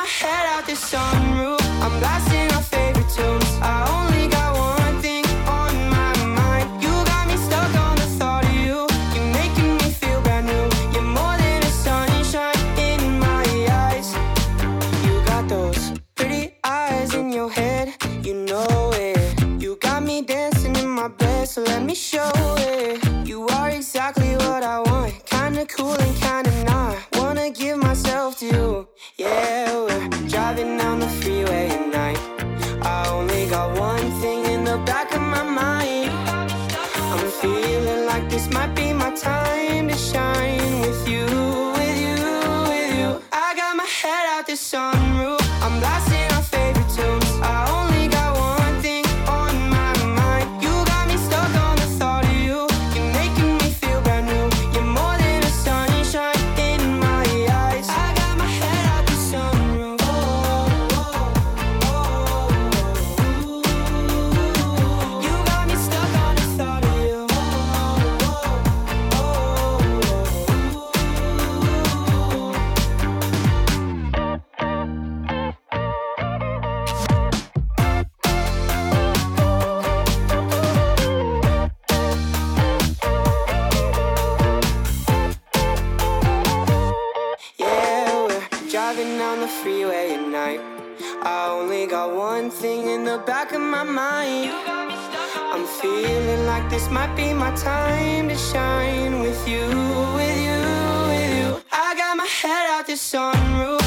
my head out the sunroof. I'm blasting our favorite tunes. I only got one thing on my mind. You got me stuck on the thought of you. You're making me feel brand new. You're more than a sunshine in my eyes. You got those pretty eyes in your head, you know it. You got me dancing in my bed, so let me show it. You are exactly what I want, kinda cool and kinda not. Wanna give myself to you. Yeah, we're driving down the freeway at night. I only got one thing in the back of my mind. I'm feeling like this might be my time to shine with you, with you, with you. I got my head out the sunroof. I'm blasting our favorite tunes. I only got one thing on my mind. You got me stuck on the thought of you. You're making me feel brand new. You're more than a sunshine in my eyes. I got my head out the sunroof. You got me stuck on the thought of you. Yeah, we're driving down the freeway at night. I only got one thing in the back of my mind. I'm feeling like this might be my time to shine with you, with you, with you. I got my head out the sunroof.